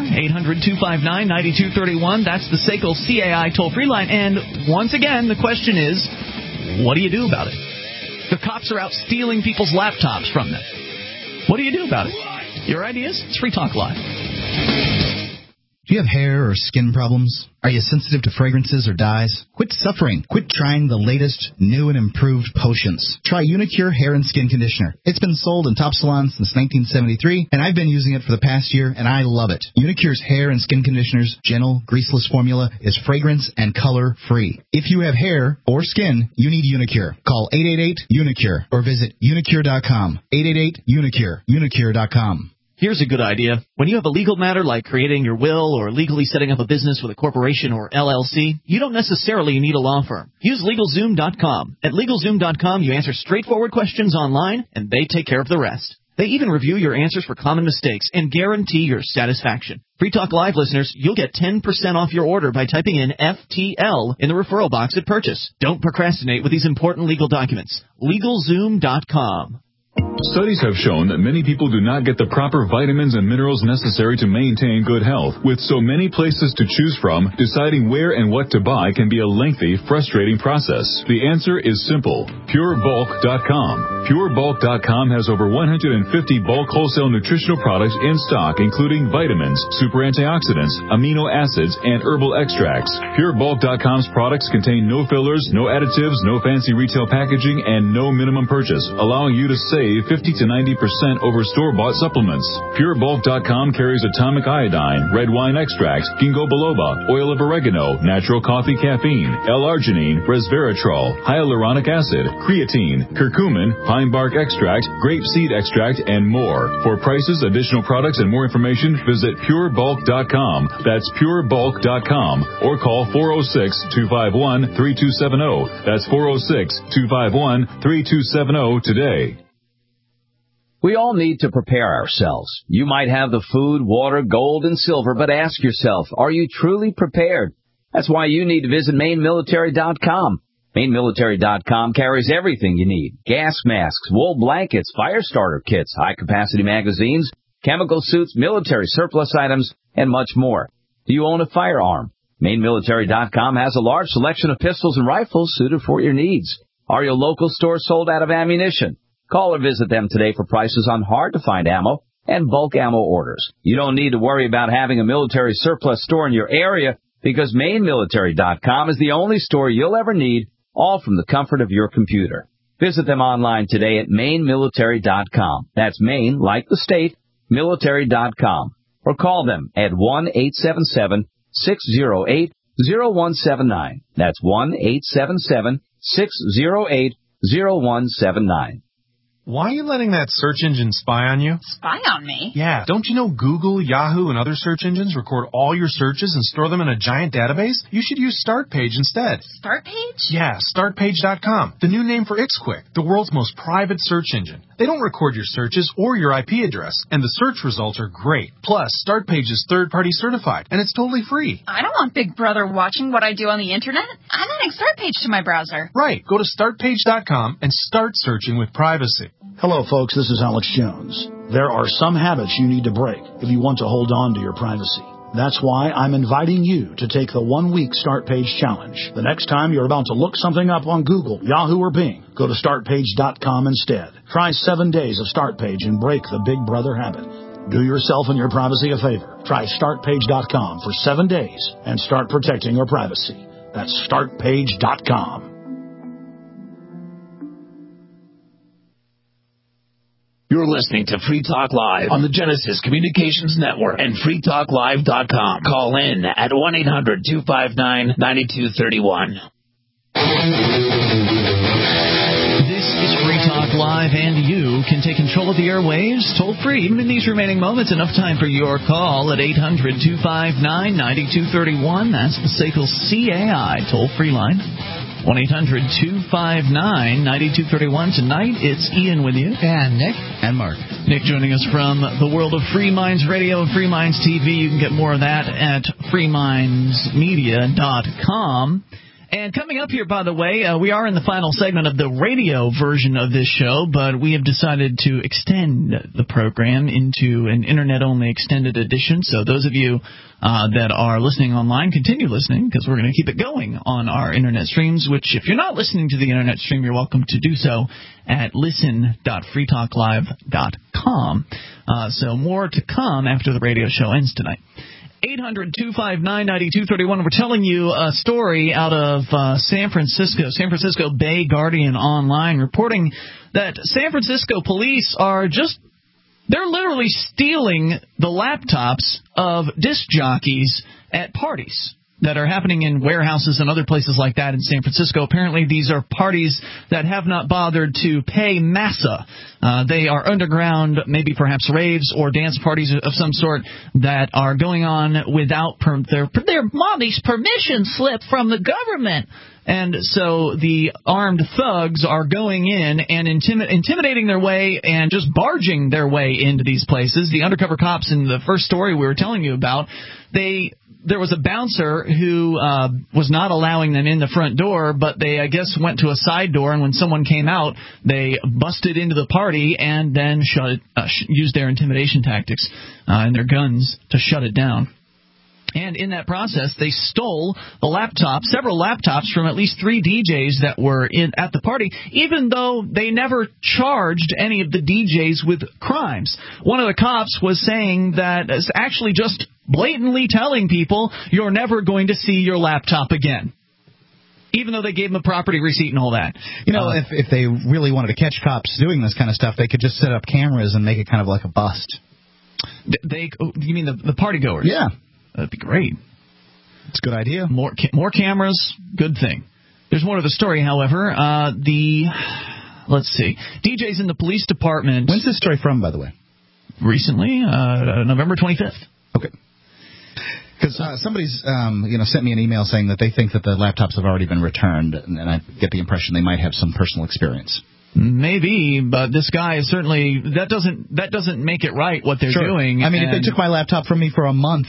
800-259-9231. That's the SACL CAI toll-free line. And once again, the question is, what do you do about it? The cops are out stealing people's laptops from them. What do you do about it? Your ideas? It's Free Talk Live. Do you have hair or skin problems? Are you sensitive to fragrances or dyes? Quit suffering. Quit trying the latest, new and improved potions. Try Unicure Hair and Skin Conditioner. It's been sold in top salons since 1973, and I've been using it for the past year, and I love it. Unicure's hair and skin conditioner's gentle, greaseless formula is fragrance and color free. If you have hair or skin, you need Unicure. Call 888-UNICURE or visit unicure.com. 888-UNICURE. Unicure.com. Here's a good idea. When you have a legal matter like creating your will or legally setting up a business with a corporation or LLC, you don't necessarily need a law firm. Use LegalZoom.com. At LegalZoom.com, you answer straightforward questions online, and they take care of the rest. They even review your answers for common mistakes and guarantee your satisfaction. Free Talk Live listeners, you'll get 10% off your order by typing in FTL in the referral box at purchase. Don't procrastinate with these important legal documents. LegalZoom.com. Studies have shown that many people do not get the proper vitamins and minerals necessary to maintain good health. With so many places to choose from, deciding where and what to buy can be a lengthy, frustrating process. The answer is simple. PureBulk.com. PureBulk.com has over 150 bulk wholesale nutritional products in stock, including vitamins, super antioxidants, amino acids, and herbal extracts. PureBulk.com's products contain no fillers, no additives, no fancy retail packaging, and no minimum purchase, allowing you to save 50 to 90% over store-bought supplements. PureBulk.com carries atomic iodine, red wine extract, ginkgo biloba, oil of oregano, natural coffee caffeine, L-arginine, resveratrol, hyaluronic acid, creatine, curcumin, pine bark extract, grape seed extract, and more. For prices, additional products, and more information, visit PureBulk.com. That's PureBulk.com. Or call 406-251-3270. That's 406-251-3270 today. We all need to prepare ourselves. You might have the food, water, gold, and silver, but ask yourself, are you truly prepared? That's why you need to visit MaineMilitary.com. MaineMilitary.com carries everything you need. Gas masks, wool blankets, fire starter kits, high-capacity magazines, chemical suits, military surplus items, and much more. Do you own a firearm? MaineMilitary.com has a large selection of pistols and rifles suited for your needs. Are your local stores sold out of ammunition? Call or visit them today for prices on hard-to-find ammo and bulk ammo orders. You don't need to worry about having a military surplus store in your area because MaineMilitary.com is the only store you'll ever need, all from the comfort of your computer. Visit them online today at mainemilitary.com. That's Maine, like the state, military.com. Or call them at 1-877-608-0179. That's 1-877-608-0179. Why are you letting that search engine spy on you? Spy on me? Yeah, don't you know Google, Yahoo, and other search engines record all your searches and store them in a giant database? You should use StartPage instead. StartPage? Yeah, StartPage.com, the new name for Ixquick, the world's most private search engine. They don't record your searches or your IP address, and the search results are great. Plus, StartPage is third-party certified, and it's totally free. I don't want Big Brother watching what I do on the internet. I'm adding StartPage to my browser. Right, go to StartPage.com and start searching with privacy. Hello, folks. This is Alex Jones. There are some habits you need to break if you want to hold on to your privacy. That's why I'm inviting you to take the 1-week StartPage challenge. The next time you're about to look something up on Google, Yahoo, or Bing, go to StartPage.com instead. Try 7 days of StartPage and break the Big Brother habit. Do yourself and your privacy a favor. Try StartPage.com for 7 days and start protecting your privacy. That's StartPage.com. You're listening to Free Talk Live on the Genesis Communications Network and freetalklive.com. Call in at 1-800-259-9231. This is Free Talk Live, and you can take control of the airwaves toll-free. Even in these remaining moments, enough time for your call at 800-259-9231. That's the SACL CAI toll-free line. 1-800-259-9231. Tonight, it's Ian with you. And Nick. And Mark. Nick joining us from the world of Free Minds Radio and Free Minds TV. You can get more of that at freemindsmedia.com. And coming up here, by the way, we are in the final segment of the radio version of this show, but we have decided to extend the program into an Internet-only extended edition. So those of you that are listening online, continue listening, because we're going to keep it going on our Internet streams, which if you're not listening to the Internet stream, you're welcome to do so at listen.freetalklive.com. So more to come after the radio show ends tonight. 800-259-9231. We're telling you a story out of San Francisco Bay Guardian Online, reporting that San Francisco police are they're literally stealing the laptops of disc jockeys at parties that are happening in warehouses and other places like that in San Francisco. Apparently, these are parties that have not bothered to pay massa. They are underground, maybe perhaps raves or dance parties of some sort that are going on without their mommy's permission slip from the government. And so the armed thugs are going in and intimidating their way and just barging their way into these places. The undercover cops in the first story we were telling you about, there was a bouncer who was not allowing them in the front door, but they, I guess, went to a side door, and when someone came out, they busted into the party and then used their intimidation tactics and their guns to shut it down. And in that process, they stole several laptops from at least 3 DJs that were at the party, even though they never charged any of the DJs with crimes. One of the cops was saying that it's actually just blatantly telling people you're never going to see your laptop again, even though they gave them a property receipt and all that. You know, if they really wanted to catch cops doing this kind of stuff, they could just set up cameras and make it kind of like a bust. You mean the party goers? Yeah. That'd be great. It's a good idea. More cameras, good thing. There's more to the story, however. Let's see. DJs in the police department. When's this story from, by the way? Recently, November 25th. Okay. Because somebody's sent me an email saying that they think that the laptops have already been returned, and I get the impression they might have some personal experience. Maybe, but this guy is certainly that doesn't make it right what they're doing. I mean, if they took my laptop from me for a month,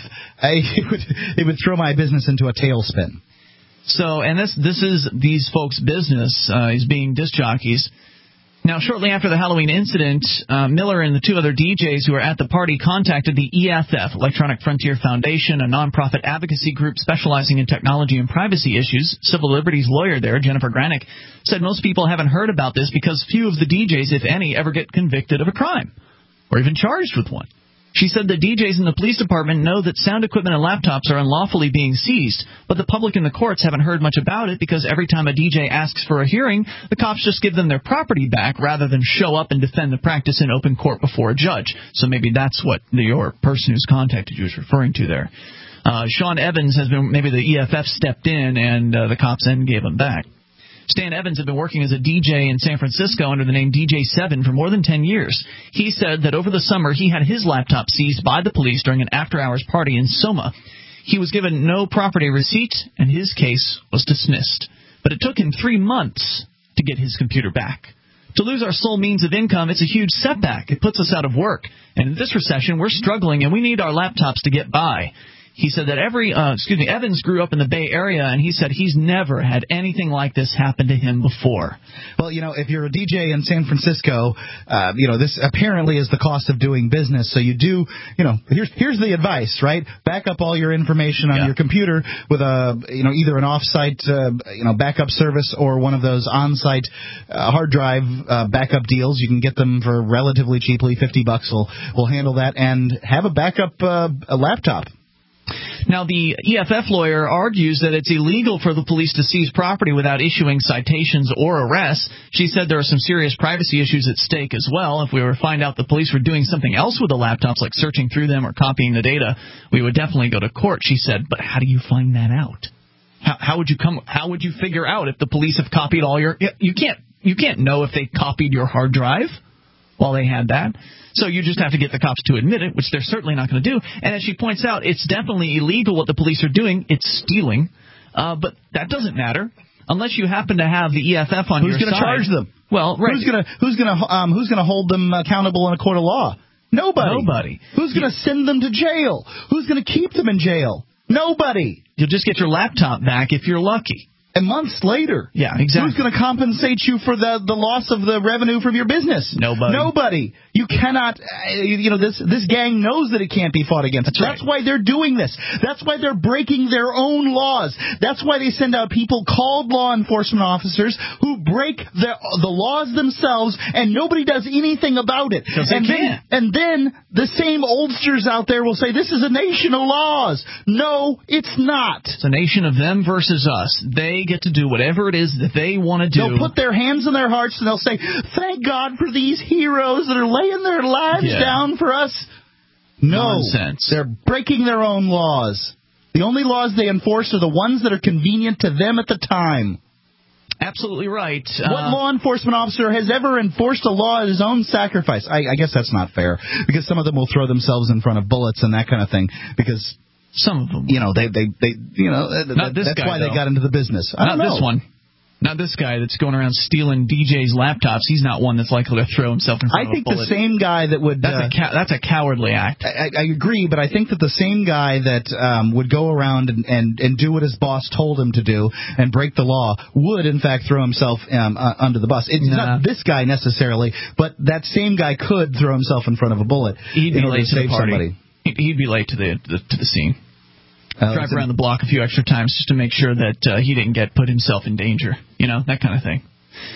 it would throw my business into a tailspin. So, and this is these folks' business is being disc jockeys. Now, shortly after the Halloween incident, Miller and the 2 other DJs who were at the party contacted the EFF, Electronic Frontier Foundation, a nonprofit advocacy group specializing in technology and privacy issues. Civil liberties lawyer there, Jennifer Granick, said most people haven't heard about this because few of the DJs, if any, ever get convicted of a crime or even charged with one. She said the DJs in the police department know that sound equipment and laptops are unlawfully being seized, but the public and the courts haven't heard much about it because every time a DJ asks for a hearing, the cops just give them their property back rather than show up and defend the practice in open court before a judge. So maybe that's what your person who's contacted you is referring to there. Sean Evans has been, maybe the EFF stepped in and the cops then gave them back. Stan Evans had been working as a DJ in San Francisco under the name DJ7 for more than 10 years. He said that over the summer he had his laptop seized by the police during an after-hours party in Soma. He was given no property receipt, and his case was dismissed. But it took him 3 months to get his computer back. To lose our sole means of income, it's a huge setback. It puts us out of work. And in this recession, we're struggling, and we need our laptops to get by. He said that Evans grew up in the Bay Area, and he said he's never had anything like this happen to him before. Well, if you're a DJ in San Francisco, this apparently is the cost of doing business. So you do, here's the advice, right? Back up all your information on your computer with either an off-site, backup service or one of those on-site hard drive backup deals. You can get them for relatively cheaply, $50 will handle that, and have a backup a laptop. Now, the EFF lawyer argues that it's illegal for the police to seize property without issuing citations or arrests. She said there are some serious privacy issues at stake as well. If we were to find out the police were doing something else with the laptops, like searching through them or copying the data, we would definitely go to court, she said. But how do you find that out? How would you figure out if the police have copied all your... You can't know if they copied your hard drive while they had that. So you just have to get the cops to admit it, which they're certainly not going to do. And as she points out, it's definitely illegal what the police are doing. It's stealing. But that doesn't matter unless you happen to have the EFF on your side. Who's going to charge them? Well, right. Who's going to hold them accountable in a court of law? Nobody. Who's going to send them to jail? Who's going to keep them in jail? Nobody. You'll just get your laptop back if you're lucky. And months later. Yeah, exactly. Who's going to compensate you for the loss of the revenue from your business? Nobody. You cannot, this gang knows that it can't be fought against. That's why they're doing this. That's why they're breaking their own laws. That's why they send out people called law enforcement officers who break the laws themselves, and nobody does anything about it. And then the same oldsters out there will say, this is a nation of laws. No, it's not. It's a nation of them versus us. They get to do whatever it is that they want to do. They'll put their hands in their hearts and they'll say, thank God for these heroes that are laying their lives down for us. Nonsense. They're breaking their own laws. The only laws they enforce are the ones that are convenient to them at the time. Absolutely right. What law enforcement officer has ever enforced a law at his own sacrifice? I guess that's not fair, because some of them will throw themselves in front of bullets and that kind of thing, because... Some of them. That's why they got into the business. Not this one. Not this guy that's going around stealing DJs' laptops. He's not one that's likely to throw himself in front of a bullet. I think the same guy that would... That's a cowardly act. I agree, but I think that the same guy that would go around and do what his boss told him to do and break the law would, in fact, throw himself under the bus. It's not this guy necessarily, but that same guy could throw himself in front of a bullet in order to save somebody. He'd be late to the scene. Drive around the block a few extra times just to make sure that he didn't put himself in danger. That kind of thing.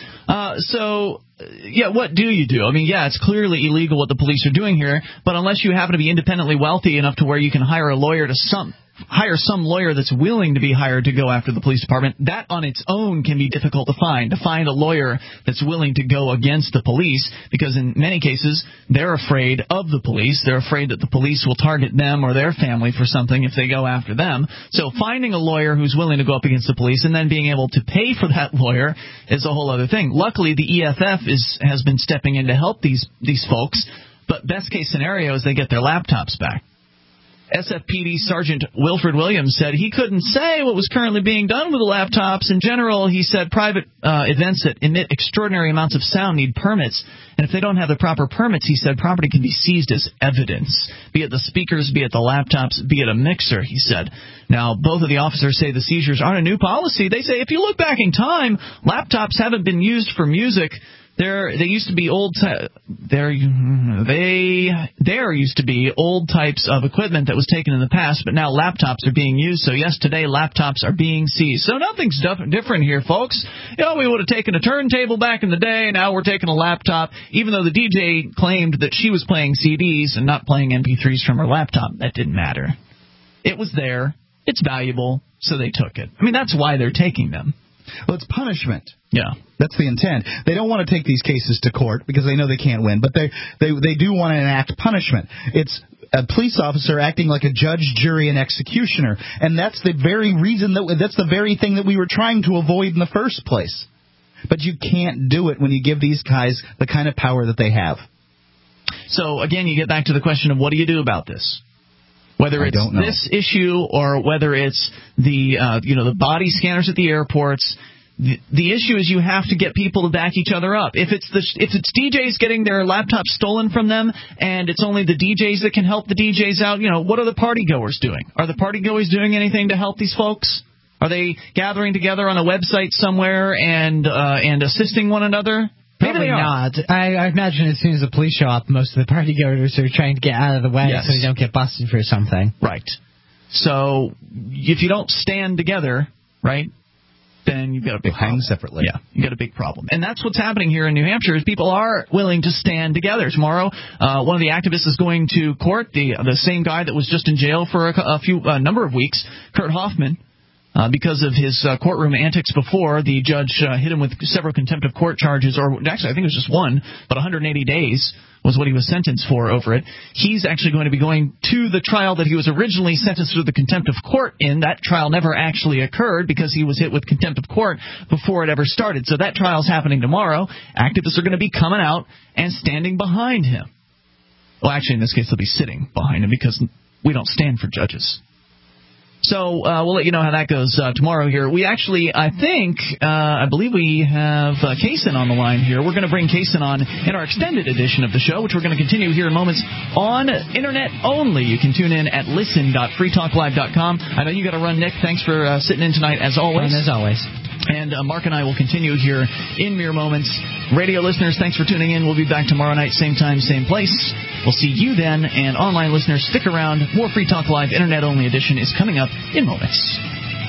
What do you do? I mean, it's clearly illegal what the police are doing here, but unless you happen to be independently wealthy enough to where you can hire a lawyer hire some lawyer that's willing to be hired to go after the police department, that on its own can be difficult to find a lawyer that's willing to go against the police, because in many cases they're afraid of the police. They're afraid that the police will target them or their family for something if they go after them. So finding a lawyer who's willing to go up against the police and then being able to pay for that lawyer is a whole other thing. Luckily, the EFF has been stepping in to help these folks, but best case scenario is they get their laptops back. SFPD Sergeant Wilfred Williams said he couldn't say what was currently being done with the laptops. In general, he said private events that emit extraordinary amounts of sound need permits, and if they don't have the proper permits, he said property can be seized as evidence, be it the speakers, be it the laptops, be it a mixer, he said. Now, both of the officers say the seizures aren't a new policy. They say if you look back in time, laptops haven't been used for music There used to be old types of equipment that was taken in the past, but now laptops are being used. So yes, today laptops are being seized. So nothing's different here, folks. We would have taken a turntable back in the day. Now we're taking a laptop. Even though the DJ claimed that she was playing CDs and not playing MP3s from her laptop, that didn't matter. It was there. It's valuable, so they took it. I mean, that's why they're taking them. Well, it's punishment. Yeah. That's the intent. They don't want to take these cases to court because they know they can't win, but they do want to enact punishment. It's a police officer acting like a judge, jury, and executioner, and that's the very reason that's the very thing that we were trying to avoid in the first place. But you can't do it when you give these guys the kind of power that they have. So, again, you get back to the question of what do you do about this? Whether it's this issue or whether it's the body scanners at the airports, the issue is you have to get people to back each other up. If it's DJs getting their laptops stolen from them and it's only the DJs that can help the DJs out, what are the party goers doing? Are the party goers doing anything to help these folks? Are they gathering together on a website somewhere and assisting one another? Probably not. I imagine as soon as the police show up, most of the partygoers are trying to get out of the way so they don't get busted for something. Right. So if you don't stand together, right, then you've got a big problem. Hang separately. Yeah, you've got a big problem. And that's what's happening here in New Hampshire is people are willing to stand together. Tomorrow, one of the activists is going to court, the same guy that was just in jail for a number of weeks, Kurt Hoffman. Because of his courtroom antics before, the judge hit him with several contempt of court charges, or actually I think it was just one, but 180 days was what he was sentenced for over it. He's actually going to be going to the trial that he was originally sentenced to the contempt of court in. That trial never actually occurred because he was hit with contempt of court before it ever started. So that trial's happening tomorrow. Activists are going to be coming out and standing behind him. Well, actually, in this case, they'll be sitting behind him because we don't stand for judges. So we'll let you know how that goes tomorrow here. We actually, I believe we have Kaysen on the line here. We're going to bring Kaysen on in our extended edition of the show, which we're going to continue here in moments on Internet only. You can tune in at listen.freetalklive.com. I know you got to run, Nick. Thanks for sitting in tonight, as always. And as always. And Mark and I will continue here in mere moments. Radio listeners, thanks for tuning in. We'll be back tomorrow night, same time, same place. We'll see you then. And online listeners, stick around. More Free Talk Live Internet-only edition is coming up in moments.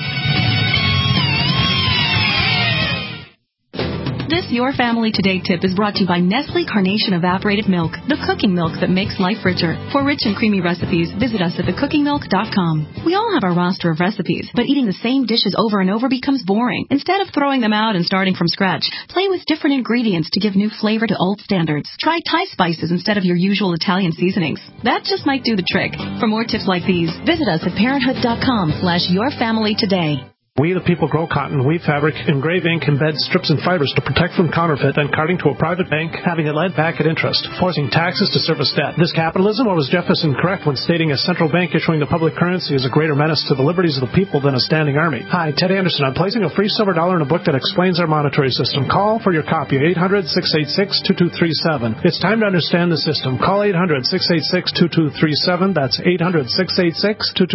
This Your Family Today tip is brought to you by Nestle Carnation Evaporated Milk, the cooking milk that makes life richer. For rich and creamy recipes, visit us at thecookingmilk.com. We all have our roster of recipes, but eating the same dishes over and over becomes boring. Instead of throwing them out and starting from scratch, play with different ingredients to give new flavor to old standards. Try Thai spices instead of your usual Italian seasonings. That just might do the trick. For more tips like these, visit us at parenthood.com/yourfamilytoday. We, the people, grow cotton, weave fabric, engrave ink, embed strips and fibers to protect from counterfeit, then carting to a private bank, having it lent back at interest, forcing taxes to service debt. This capitalism, or was Jefferson correct when stating a central bank issuing the public currency is a greater menace to the liberties of the people than a standing army? Hi, Ted Anderson. I'm placing a free silver dollar in a book that explains our monetary system. Call for your copy, 800-686-2237. It's time to understand the system. Call 800-686-2237. That's 800-686-2237.